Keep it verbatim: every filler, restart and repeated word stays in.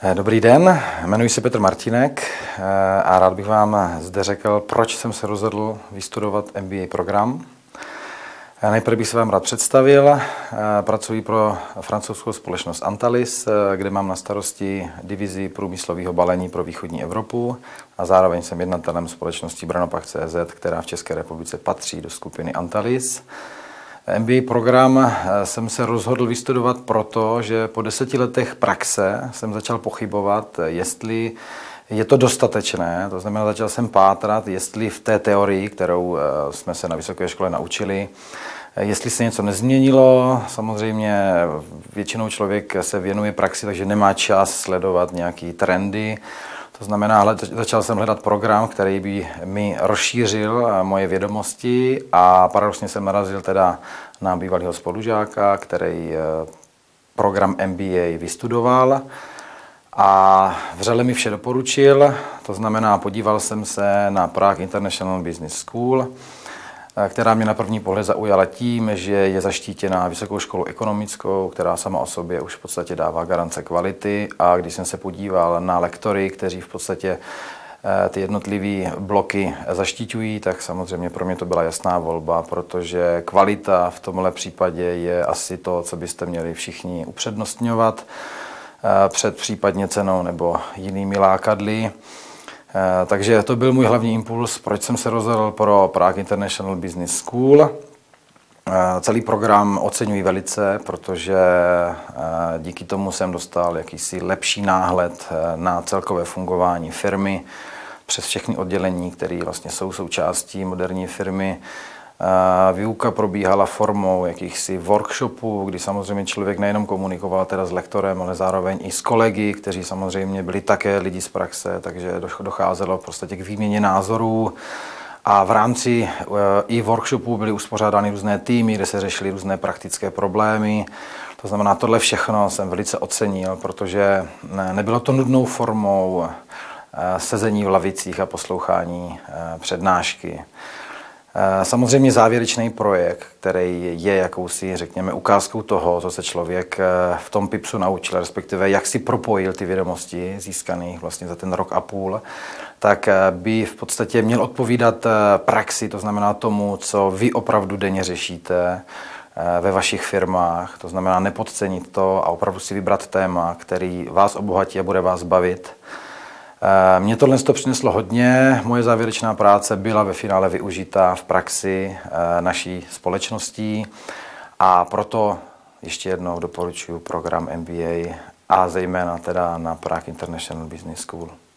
Dobrý den, jmenuji se Petr Martínek a rád bych vám zde řekl, proč jsem se rozhodl vystudovat M B A program. Nejprve bych se vám rád představil. Pracuji pro francouzskou společnost Antalis, kde mám na starosti divizi průmyslového balení pro východní Evropu a zároveň jsem jednatelem společnosti Branopach tečka cé zet, která v České republice patří do skupiny Antalis. M B A program jsem se rozhodl vystudovat proto, že po deseti letech praxe jsem začal pochybovat, jestli je to dostatečné. To znamená, začal jsem pátrat, jestli v té teorii, kterou jsme se na vysoké škole naučili, jestli se něco nezměnilo. Samozřejmě většinou člověk se věnuje praxi, takže nemá čas sledovat nějaké trendy. To znamená, začal jsem hledat program, který by mi rozšířil moje vědomosti a paradoxně jsem narazil teda na bývalého spolužáka, který program M B A vystudoval a vřele mi vše doporučil. To znamená, podíval jsem se na Prague International Business School, která mě na první pohled zaujala tím, že je zaštítěná vysokou školou ekonomickou, která sama o sobě už v podstatě dává garance kvality. A když jsem se podíval na lektory, kteří v podstatě ty jednotlivé bloky zaštiťují, tak samozřejmě pro mě to byla jasná volba, protože kvalita v tomhle případě je asi to, co byste měli všichni upřednostňovat před případně cenou nebo jinými lákadly. Takže to byl můj hlavní impuls, proč jsem se rozhodl pro Prague International Business School. Celý program oceňuji velice, protože díky tomu jsem dostal jakýsi lepší náhled na celkové fungování firmy přes všechny oddělení, které vlastně jsou součástí moderní firmy. Výuka probíhala formou jakýchsi workshopů, kdy samozřejmě člověk nejenom komunikoval teda s lektorem, ale zároveň i s kolegy, kteří samozřejmě byli také lidi z praxe, takže docházelo v podstatě k výměně názorů. A v rámci i workshopů byly uspořádány různé týmy, kde se řešily různé praktické problémy. To znamená, tohle všechno jsem velice ocenil, protože nebylo to nudnou formou sezení v lavicích a poslouchání přednášky. Samozřejmě závěrečný projekt, který je jakousi, řekněme, ukázkou toho, co se člověk v tom PIPSu naučil, respektive jak si propojil ty vědomosti získané vlastně za ten rok a půl, tak by v podstatě měl odpovídat praxi, to znamená tomu, co vy opravdu denně řešíte ve vašich firmách. To znamená nepodcenit to a opravdu si vybrat téma, který vás obohatí a bude vás bavit. Mně tohle to přineslo hodně, moje závěrečná práce byla ve finále využita v praxi naší společností a proto ještě jednou doporučuji program M B A a zejména teda na Prague International Business School.